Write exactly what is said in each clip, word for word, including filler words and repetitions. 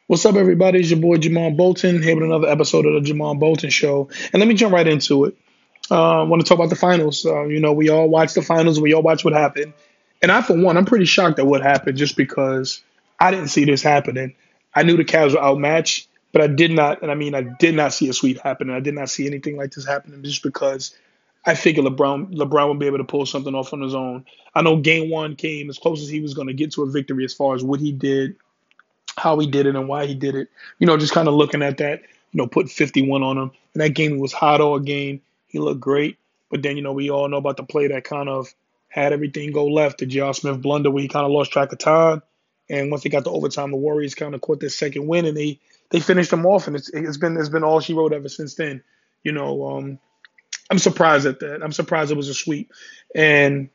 What's up, everybody? It's your boy Jamal Bolton here with another episode of the Jamal Bolton Show. And let me jump right into it. Uh, I want to talk about the finals. Uh, you know, we all watched the finals. We all watched what happened. And I, for one, I'm pretty shocked at what happened just because I didn't see this happening. I knew the Cavs were outmatched, but I did not, and I mean, I did not see a sweep happening. I did not see anything like this happening just because I figured LeBron LeBron would be able to pull something off on his own. I know game one came as close as he was going to get to a victory as far as what he did, how he did it and why he did it. You know, just kind of looking at that, you know, put fifty-one on him. And that game was hot all game. He looked great. But then, you know, we all know about the play that kind of had everything go left. The J R. Smith blunder where he kind of lost track of time. And once they got to overtime, the Warriors kind of caught their second win and they they finished them off. And it's it's been it's been all she wrote ever since then. You know, um, I'm surprised at that. I'm surprised it was a sweep. And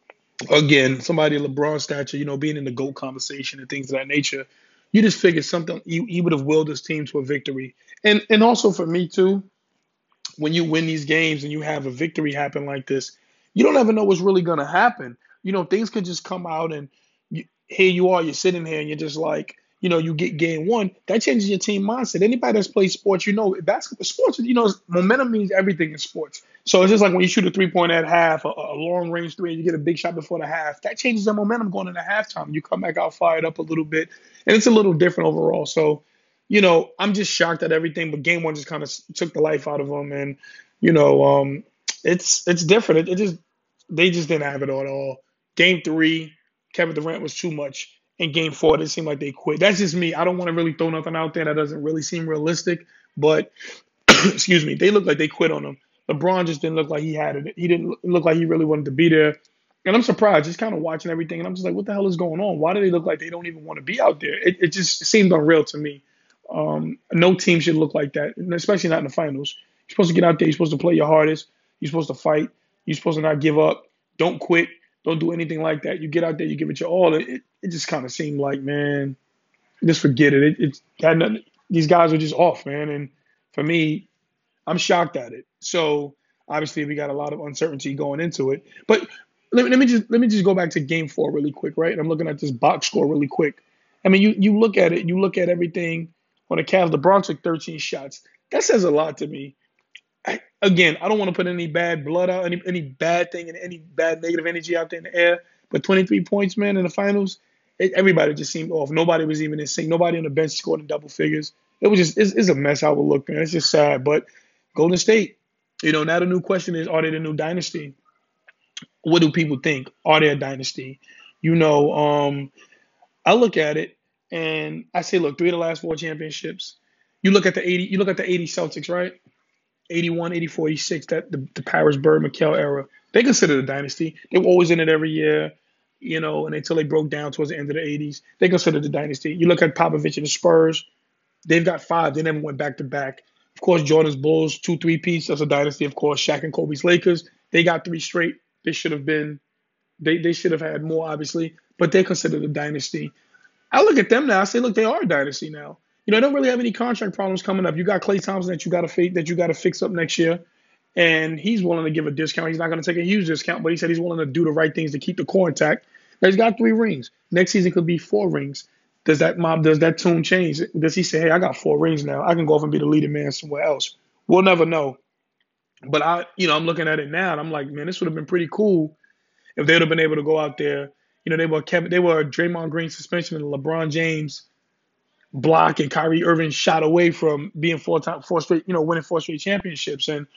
again, somebody of LeBron stature, you know, being in the GOAT conversation and things of that nature, you just figured something he, he would have willed his team to a victory. And and also for me too, when you win these games and you have a victory happen like this, you don't ever know what's really gonna happen. You know, things could just come out and you, here you are, you're sitting here and you're just like, you know, you get game one. That changes your team mindset. Anybody that's played sports, you know, basketball sports, you know, momentum means everything in sports. So it's just like when you shoot a three point at half, a, a long range three, and you get a big shot before the half. That changes the momentum going into halftime. You come back out fired up a little bit, and it's a little different overall. So you know, I'm just shocked at everything. But game one just kind of took the life out of them, and you know, um, it's it's different. It, it just they just didn't have it all at all. Game three, Kevin Durant was too much. In game four, it seemed like they quit. That's just me. I don't want to really throw nothing out there that doesn't really seem realistic. But excuse me, they look like they quit on him. LeBron just didn't look like he had it. He didn't look like he really wanted to be there. And I'm surprised, just kind of watching everything, and I'm just like, what the hell is going on? Why do they look like they don't even want to be out there? It, it just seemed unreal to me. Um, no team should look like that, especially not in the finals. You're supposed to get out there. You're supposed to play your hardest. You're supposed to fight. You're supposed to not give up. Don't quit. Don't do anything like that. You get out there. You give it your all. It, it, it just kind of seemed like, man, just forget it. It, it had nothing. These guys are just off, man. And for me, I'm shocked at it. So obviously, we got a lot of uncertainty going into it. But let me, let me just let me just go back to Game Four really quick, right? And I'm looking at this box score really quick. I mean, you you look at it, you look at everything on the Cavs. LeBron took thirteen shots. That says a lot to me. I, again, I don't want to put any bad blood out, any any bad thing, and any bad negative energy out there in the air. But twenty-three points, man, in the finals, it, everybody just seemed off. Nobody was even in sync. Nobody on the bench scored in double figures. It was just it's, it's a mess how it looked, man. It's just sad. But Golden State, you know, now the new question is, are they the new dynasty? What do people think? Are they a dynasty? You know, um, I look at it and I say, look, three of the last four championships. You look at the eighty, you look at the eighty Celtics, right? eighty-one, eighty-four, eighty-six, that the, the Paris Bird McHale era. They considered a dynasty. They were always in it every year, you know, and until they broke down towards the end of the eighties, they considered a dynasty. You look at Popovich and the Spurs, they've got five. They never went back to back. Of course, Jordan's Bulls, two, three piece. That's a dynasty. Of course, Shaq and Kobe's Lakers, they got three straight. They should have been, they, they should have had more, obviously, but they're considered a dynasty. I look at them now. I say, look, they are a dynasty now. You know, I don't really have any contract problems coming up. You got Klay Thompson that you got to fake, that you got to fix up next year, and he's willing to give a discount. He's not going to take a huge discount, but he said he's willing to do the right things to keep the core intact. Now he's got three rings. Next season could be four rings. Does that mob? Does that tune change? Does he say, hey, I got four rings now. I can go off and be the leading man somewhere else? We'll never know. But I, you know, I'm looking at it now, and I'm like, man, this would have been pretty cool if they would have been able to go out there. You know, they were Kevin, they were a Draymond Green suspension and LeBron James block and Kyrie Irving shot away from being four time four straight, you know, winning four straight championships. And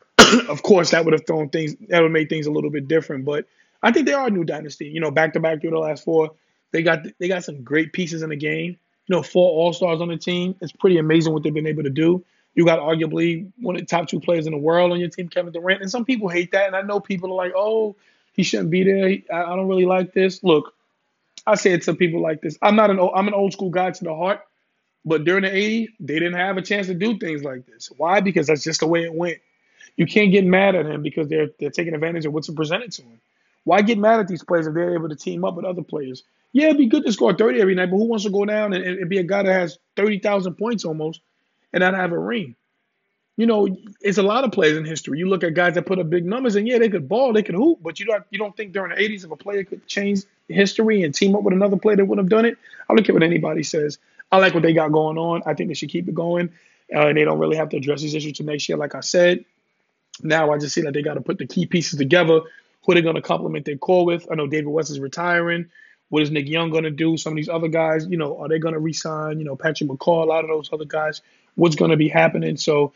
of course that would have thrown things that would make things a little bit different. But I think they are a new dynasty. You know, back to back through the last four. They got they got some great pieces in the game. You know, four all stars on the team. It's pretty amazing what they've been able to do. You got arguably one of the top two players in the world on your team, Kevin Durant. And some people hate that. And I know people are like, oh, he shouldn't be there. I, I don't really like this. Look, I say it to people like this. I'm not an I'm an old school guy to the heart. But during the eighties, they didn't have a chance to do things like this. Why? Because that's just the way it went. You can't get mad at him because they're they're taking advantage of what's presented to him. Why get mad at these players if they're able to team up with other players? Yeah, it'd be good to score thirty every night, but who wants to go down and, and be a guy that has thirty thousand points almost and not have a ring? you know, it's a lot of players in history. You look at guys that put up big numbers, and yeah, they could ball, they could hoop, but you don't you don't think during the eighties if a player could change history and team up with another player that would have done it. I don't care what anybody says. I like what they got going on. I think they should keep it going. Uh, and they don't really have to address these issues to next year, like I said. Now I just see that they got to put the key pieces together. Who they're going to complement their core with? I know David West is retiring. What is Nick Young going to do? Some of these other guys, you know, are they going to resign? You know, Patrick McCall, a lot of those other guys. What's going to be happening? So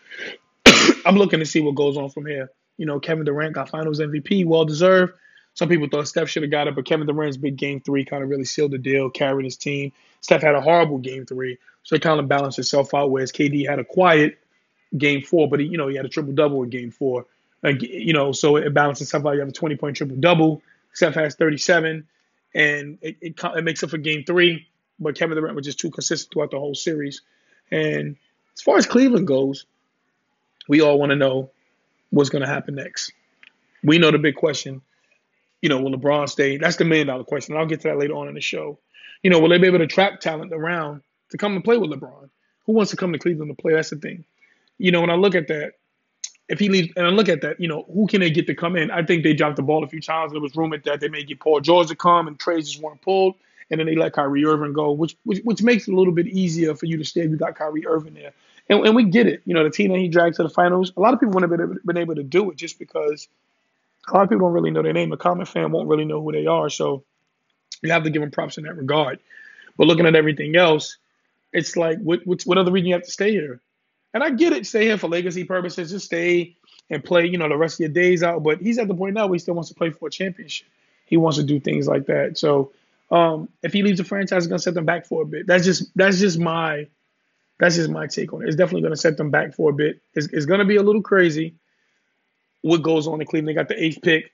I'm looking to see what goes on from here. You know, Kevin Durant got Finals M V P, well deserved. Some people thought Steph should have got it, but Kevin Durant's big game three kind of really sealed the deal, carried his team. Steph had a horrible game three, so it kind of balanced itself out. Whereas K D had a quiet game four, but he, you know, he had a triple double in game four. Like, you know, so it balances itself out. You have a twenty point triple double. Steph has thirty-seven, and it, it, it makes up for game three. But Kevin Durant was just too consistent throughout the whole series. And as far as Cleveland goes, we all want to know what's going to happen next. We know the big question. You know, will LeBron stay? That's the million dollar question. I'll get to that later on in the show. You know, will they be able to trap talent around to come and play with LeBron? Who wants to come to Cleveland to play? That's the thing. You know, when I look at that, if he leaves, and I look at that, you know, who can they get to come in? I think they dropped the ball a few times. There was rumored that they may get Paul George to come, and trades just weren't pulled, and then they let Kyrie Irving go, which which, which makes it a little bit easier for you to stay if you got Kyrie Irving there. And, and we get it. You know, the team that he dragged to the finals, a lot of people wouldn't have been, been able to do it just because a lot of people don't really know their name. A common fan won't really know who they are. So you have to give them props in that regard. But looking at everything else, it's like, what, what, what other reason you have to stay here? And I get it, stay here for legacy purposes, just stay and play, you know, the rest of your days out. But he's at the point now where he still wants to play for a championship. He wants to do things like that. So um, if he leaves the franchise, it's gonna set them back for a bit. That's just that's just my that's just my take on it. It's definitely gonna set them back for a bit. It's, it's gonna be a little crazy what goes on in Cleveland. They got the eighth pick.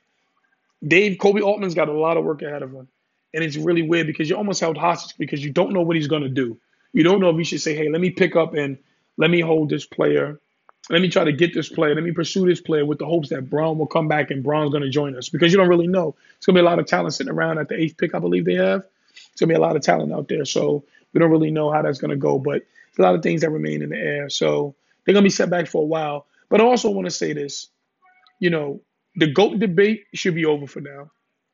Dave Kobe Altman's got a lot of work ahead of him, and it's really weird because you're almost held hostage because you don't know what he's gonna do. You don't know if you should say, hey, let me pick up and let me hold this player. Let me try to get this player. Let me pursue this player with the hopes that Braun will come back and Braun's going to join us because you don't really know. It's going to be a lot of talent sitting around at the eighth pick, I believe they have. It's going to be a lot of talent out there. So we don't really know how that's going to go, but there's a lot of things that remain in the air. So they're going to be set back for a while. But I also want to say this, you know, the GOAT debate should be over for now.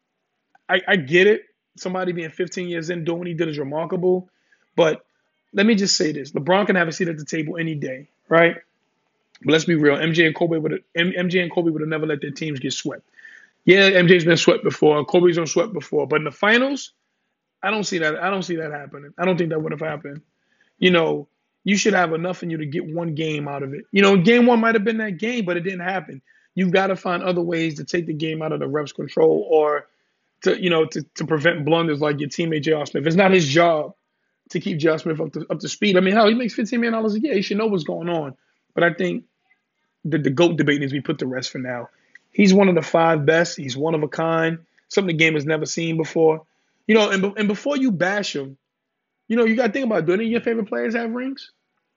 I, I get it. Somebody being fifteen years in doing what he did is remarkable. But let me just say this. LeBron can have a seat at the table any day, right? But let's be real. M J and Kobe would M J and Kobe would have never let their teams get swept. Yeah, M J's been swept before. Kobe's been swept before. But in the finals, I don't see that. I don't see that happening. I don't think that would have happened. You know, you should have enough in you to get one game out of it. You know, game one might have been that game, but it didn't happen. You've got to find other ways to take the game out of the ref's control or to, you know, to, to prevent blunders like your teammate J R. Smith. It's not his job to keep J R. Smith up to up to speed. I mean, hell, he makes fifteen million dollars a year. He should know what's going on. But I think the, the GOAT debate needs to be put to rest for now. He's one of the five best. He's one of a kind. Something the game has never seen before. You know, and, and before you bash him, you know, you got to think about, do any of your favorite players have rings?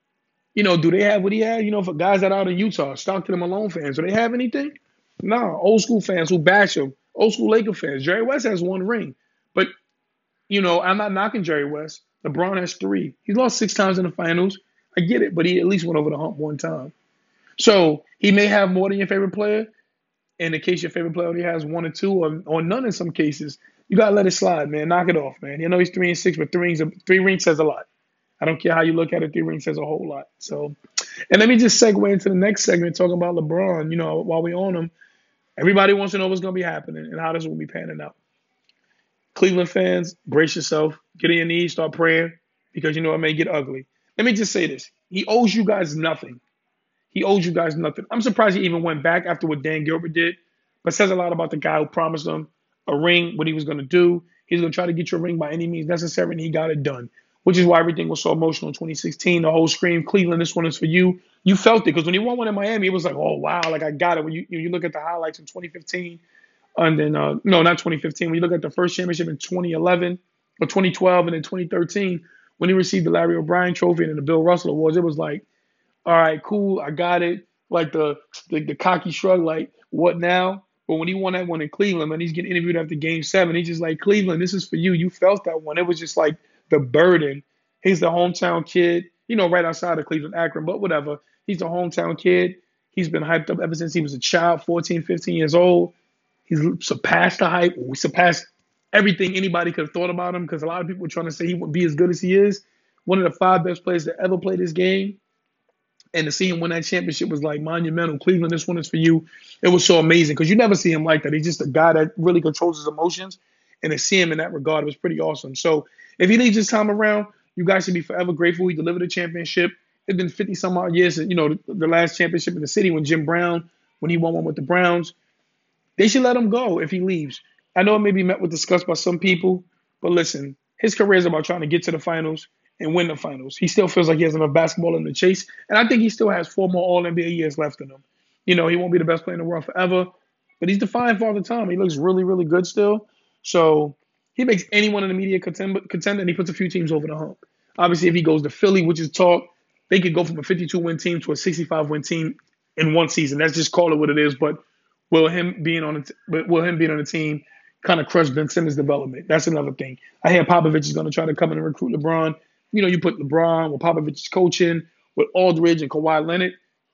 You know, do they have what he had? You know, for guys that are out in Utah, Stockton and Malone fans, do they have anything? No, old school fans who bash him, old school Laker fans. Jerry West has one ring. But, you know, I'm not knocking Jerry West. LeBron has three. He's lost six times in the finals. I get it, but he at least went over the hump one time. So he may have more than your favorite player. In the case your favorite player only has one or two or, or none in some cases, you got to let it slide, man. Knock it off, man. You know he's three and six, but three rings, three rings says a lot. I don't care how you look at it. Three rings says a whole lot. So, and let me just segue into the next segment talking about LeBron. You know, while we own him, everybody wants to know what's going to be happening and how this will be panning out. Cleveland fans, brace yourself. Get on your knees, start praying because you know it may get ugly. Let me just say this. He owes you guys nothing. He owes you guys nothing. I'm surprised he even went back after what Dan Gilbert did, but it says a lot about the guy who promised him a ring, what he was going to do. He's going to try to get you a ring by any means necessary, and he got it done, which is why everything was so emotional in twenty sixteen. The whole scream, Cleveland, this one is for you. You felt it because when he won one in Miami, it was like, oh, wow, like I got it. When you, you look at the highlights in twenty fifteen, and then, uh, no, not twenty fifteen. When you look at the first championship in twenty eleven or twenty twelve and then twenty thirteen, when he received the Larry O'Brien trophy and the Bill Russell Awards, it was like, all right, cool, I got it. Like the, the the cocky shrug, like, what now? But when he won that one in Cleveland, and he's getting interviewed after game seven, he's just like, Cleveland, this is for you. You felt that one. It was just like the burden. He's the hometown kid. you know, right outside of Cleveland, Akron, but whatever. He's a hometown kid. He's been hyped up ever since he was a child, fourteen, fifteen years old. He's surpassed the hype. We surpassed everything anybody could have thought about him because a lot of people were trying to say he would be as good as he is. One of the five best players to ever play this game. And to see him win that championship was like monumental. Cleveland, this one is for you. It was so amazing because you never see him like that. He's just a guy that really controls his emotions. And to see him in that regard was pretty awesome. So if he leaves this time around, you guys should be forever grateful he delivered a championship. It's been fifty some odd years, you know, the, the last championship in the city when Jim Brown, when he won one with the Browns. They should let him go if he leaves. I know it may be met with disgust by some people, but listen, his career is about trying to get to the finals and win the finals. He still feels like he has enough basketball in the chase, and I think he still has four more All N B A years left in him. You know, he won't be the best player in the world forever, but he's defined for all the time. He looks really, really good still. So he makes anyone in the media contend, contend and he puts a few teams over the hump. Obviously, if he goes to Philly, which is talk, they could go from a fifty-two win team to a sixty-five win team in one season. That's just call it what it is. But will him being on the will him being on the team kind of crush Ben Simmons' development? That's another thing. I hear Popovich is going to try to come in and recruit LeBron. You know, you put LeBron with Popovich's coaching, with Aldridge and Kawhi Leonard.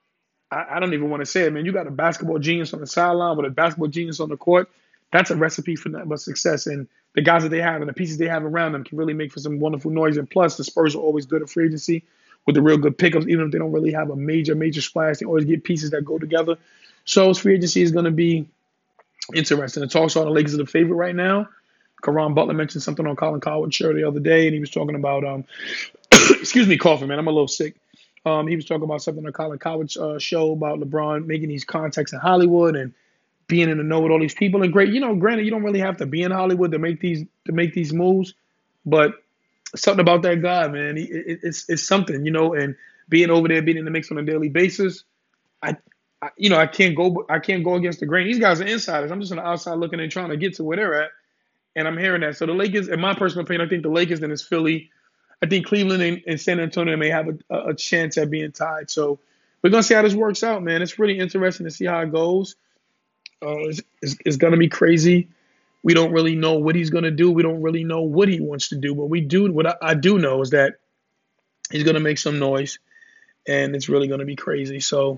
I, I don't even want to say it, man. You got a basketball genius on the sideline with a basketball genius on the court. That's a recipe for nothing but success. And the guys that they have and the pieces they have around them can really make for some wonderful noise. And plus, the Spurs are always good at free agency with the real good pickups, even if they don't really have a major, major splash. They always get pieces that go together. So free agency is going to be interesting. The talks are the Lakers are the favorite right now. Caron Butler mentioned something on Colin Cowherd's show the other day, and he was talking about, um, excuse me, coughing, man. I'm a little sick. Um, he was talking about something on Colin Cowherd's uh, show about LeBron making these contacts in Hollywood and being in the know with all these people. And great, you know, granted, you don't really have to be in Hollywood to make these to make these moves, but something about that guy, man, he, it, it's it's something, you know. And being over there, being in the mix on a daily basis, I, I, you know, I can't go, I can't go against the grain. These guys are insiders. I'm just on the outside looking and trying to get to where they're at, and I'm hearing that. So the Lakers, in my personal opinion, I think the Lakers and it's Philly. I think Cleveland and, and San Antonio may have a, a chance at being tied. So we're gonna see how this works out, man. It's really interesting to see how it goes. Uh, it's, it's, it's going to be crazy. We don't really know what he's going to do. We don't really know what he wants to do. But we do. What I, I do know is that he's going to make some noise, and it's really going to be crazy. So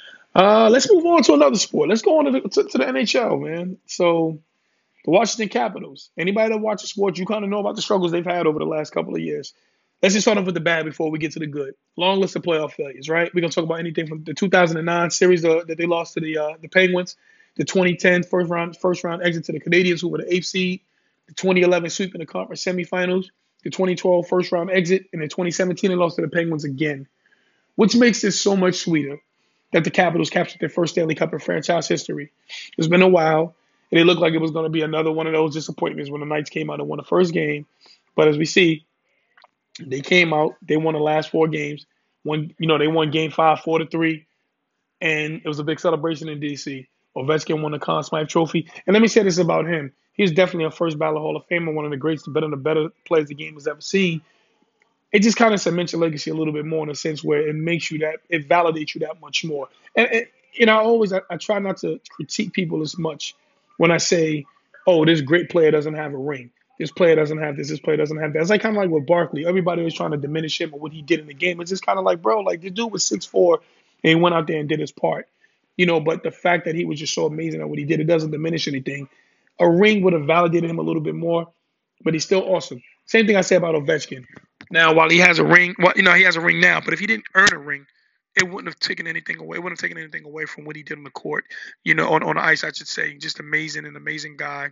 uh, let's move on to another sport. Let's go on to the, to, to the N H L, man. So the Washington Capitals. Anybody that watches sports, you kind of know about the struggles they've had over the last couple of years. Let's just start off with the bad before we get to the good. Long list of playoff failures, right? We're going to talk about anything from the two thousand nine series uh, that they lost to the uh, the Penguins, the twenty ten first round first round exit to the Canadiens, who were the eighth seed, the twenty eleven sweep in the conference semifinals, the twenty twelve first round exit, and in twenty seventeen they lost to the Penguins again, which makes this so much sweeter that the Capitals captured their first Stanley Cup in franchise history. It's been a while, and it looked like it was going to be another one of those disappointments when the Knights came out and won the first game. But as we see, they came out, they won the last four games. One, you know, they won game five, four to three, and it was a big celebration in D C. Ovechkin won the Conn Smythe Trophy. And let me say this about him. He's definitely a first ballot Hall of Famer, one of the greatest, better the better players the game has ever seen. It just kind of cements your legacy a little bit more in a sense where it makes you that, it validates you that much more. And, and you know, I always, I, I try not to critique people as much when I say, oh, this great player doesn't have a ring. This player doesn't have this. This player doesn't have that. It's like kind of like with Barkley. Everybody was trying to diminish him and what he did in the game. It's just kind of like, bro, like the dude was six foot four and he went out there and did his part. You know, but the fact that he was just so amazing at what he did, it doesn't diminish anything. A ring would have validated him a little bit more, but he's still awesome. Same thing I say about Ovechkin. Now, while he has a ring, well, you know, he has a ring now, but if he didn't earn a ring, it wouldn't have taken anything away. It wouldn't have taken anything away from what he did on the court, you know, on, on the ice, I should say. Just amazing, an amazing guy,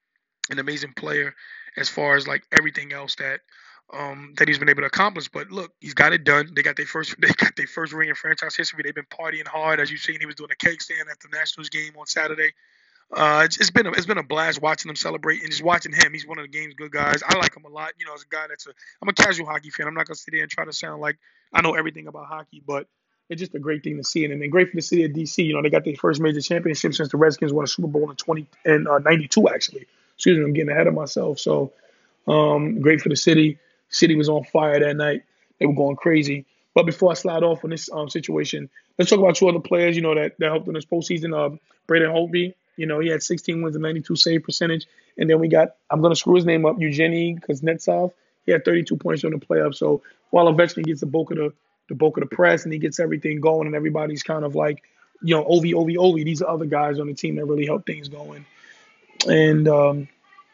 an amazing player as far as like everything else that um, that he's been able to accomplish. But look, he's got it done. They got their first they got their first ring in franchise history. They've been partying hard, as you've seen. He was doing a cake stand at the Nationals game on Saturday. Uh, it's, it's been a, it's been a blast watching them celebrate and just watching him. He's one of the game's good guys. I like him a lot. You know, as a guy that's a I'm a casual hockey fan. I'm not gonna sit there and try to sound like I know everything about hockey, but it's just a great thing to see. And then great for the city of D C. You know, they got their first major championship since the Redskins won a Super Bowl in twenty and uh, ninety-two actually. Excuse me, I'm getting ahead of myself. So um, great for the city. City was on fire that night. They were going crazy. But before I slide off on this um, situation, let's talk about two other players, you know, that, that helped in this postseason. Uh, Braden Holtby, you know, he had sixteen wins and ninety-two save percentage. And then we got, I'm going to screw his name up, Eugenie Kuznetsov. He had thirty-two points during the playoffs. So while Ovechkin gets the bulk of the the bulk of the press and he gets everything going and everybody's kind of like, you know, Ovi, Ovi, Ovi. These are other guys on the team that really help things going. And um,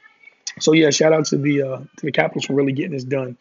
so yeah, shout out to the uh, to the Capitals for really getting this done.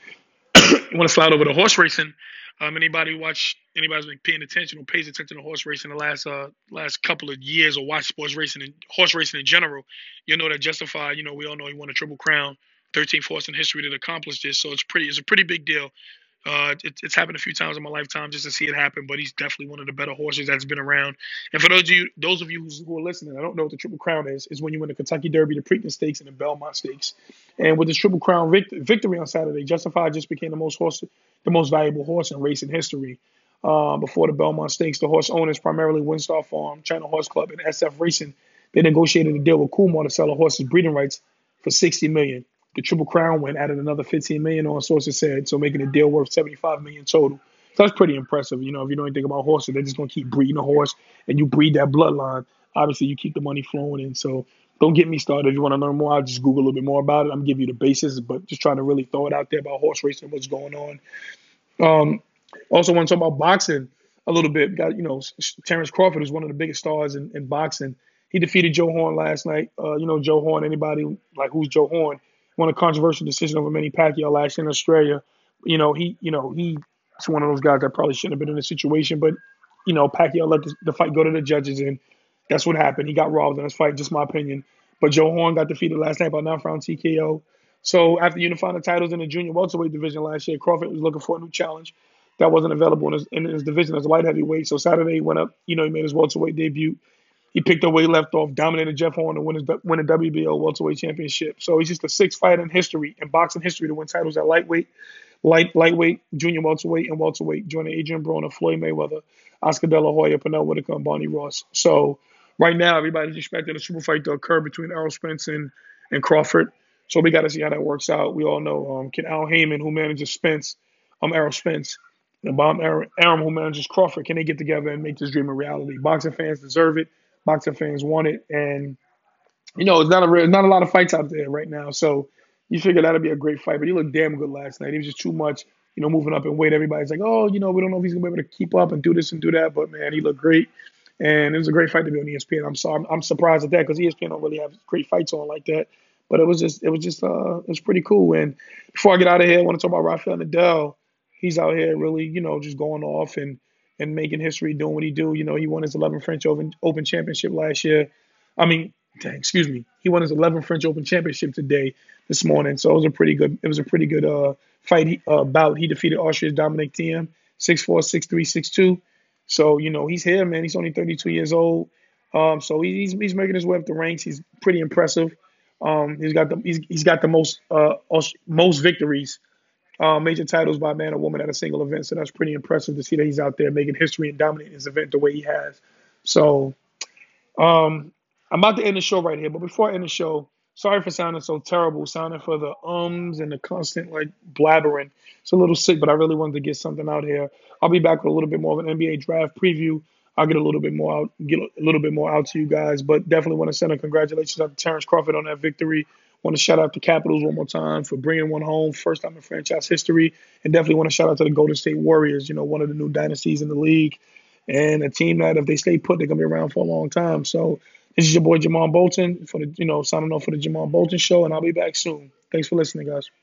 You want to slide over to horse racing? Um, anybody watch? Anybody's been paying attention or pays attention to horse racing the last uh last couple of years or watch sports racing and horse racing in general? You know that Justified. You know we all know he won a triple crown, thirteenth horse in history to accomplish this. So it's pretty. It's a pretty big deal. Uh, it, it's happened a few times in my lifetime just to see it happen, but he's definitely one of the better horses that's been around. And for those of you, those of you who are listening, I don't know what the Triple Crown is. Is when you win the Kentucky Derby, the Preakness Stakes, and the Belmont Stakes. And with this Triple Crown vict- victory on Saturday, Justified just became the most horse, the most valuable horse in racing history. Uh, before the Belmont Stakes, the horse owners, primarily Windstar Farm, China Horse Club, and S F Racing, they negotiated a deal with Coolmore to sell the horse's breeding rights for sixty million dollars. The Triple Crown win added another fifteen million dollars on sources said, so making the deal worth seventy-five million dollars total. So that's pretty impressive. You know, if you know anything about horses, they're just going to keep breeding a horse and you breed that bloodline. Obviously, you keep the money flowing in. So don't get me started. If you want to learn more, I'll just Google a little bit more about it. I'm giving you the basis, but just trying to really throw it out there about horse racing and what's going on. Um, also want to talk about boxing a little bit. Got, you know, Terrence Crawford is one of the biggest stars in, in boxing. He defeated Joe Horn last night. Uh, you know, Joe Horn, anybody like who's Joe Horn? Won a controversial decision over Manny Pacquiao last year in Australia. You know, he, you know, he's one of those guys that probably shouldn't have been in the situation, but, you know, Pacquiao let the, the fight go to the judges, and that's what happened. He got robbed in this fight, just my opinion. But Joe Horn got defeated last night by ninth round T K O. So after unifying the titles in the junior welterweight division last year, Crawford was looking for a new challenge that wasn't available in his, in his division as a light heavyweight. So Saturday he went up, you know, he made his welterweight debut. He picked up where he left off, dominated Jeff Horn to win his win a W B O welterweight championship. So he's just the sixth fighter in history, in boxing history, to win titles at lightweight, light lightweight, junior welterweight, and welterweight, joining Adrian Broner, Floyd Mayweather, Oscar De La Hoya, Pernell Whitaker, and Barney Ross. So right now, everybody's expecting a super fight to occur between Errol Spence and, and Crawford. So we got to see how that works out. We all know um, can Al Heyman, who manages Spence, um, Errol Spence, and Bob Arum, who manages Crawford, can they get together and make this dream a reality? Boxing fans deserve it. Boxing fans want it, and you know it's not a real, not a lot of fights out there right now. So you figure that'd be a great fight. But he looked damn good last night. He was just too much, you know, moving up in weight. Everybody's like, oh, you know, we don't know if he's gonna be able to keep up and do this and do that. But man, he looked great, and it was a great fight to be on E S P N. I'm sorry, I'm surprised at that because E S P N don't really have great fights on like that. But it was just, it was just, uh, it was pretty cool. And before I get out of here, I want to talk about Rafael Nadal. He's out here really, you know, just going off and. and making history, doing what he do. You know, he won his eleventh French Open, Open Championship last year. I mean, dang, excuse me. He won his eleventh French Open Championship today, this morning. So it was a pretty good, it was a pretty good uh, fight uh, bout. He defeated Austria's Dominic Thiem, six four, six three, six two. So, you know, he's here, man. He's only thirty-two years old. Um, so he's he's making his way up the ranks. He's pretty impressive. Um, he's got the he's, he's got the most uh, most victories. Uh, major titles by man or woman at a single event. So that's pretty impressive to see that he's out there making history and dominating his event the way he has. So um, I'm about to end the show right here. But before I end the show, sorry for sounding so terrible, sounding for the ums and the constant like blabbering. It's a little sick, but I really wanted to get something out here. I'll be back with a little bit more of an N B A draft preview. I'll get a little bit more out, get a little bit more out to you guys. But definitely want to send a congratulations out to Terrence Crawford on that victory. Want to shout out the Capitals one more time for bringing one home, first time in franchise history. And definitely want to shout out to the Golden State Warriors, you know, one of the new dynasties in the league. And a team that if they stay put, they're going to be around for a long time. So this is your boy Jamon Bolton for the, you know, signing off for the Jamon Bolton Show. And I'll be back soon. Thanks for listening, guys.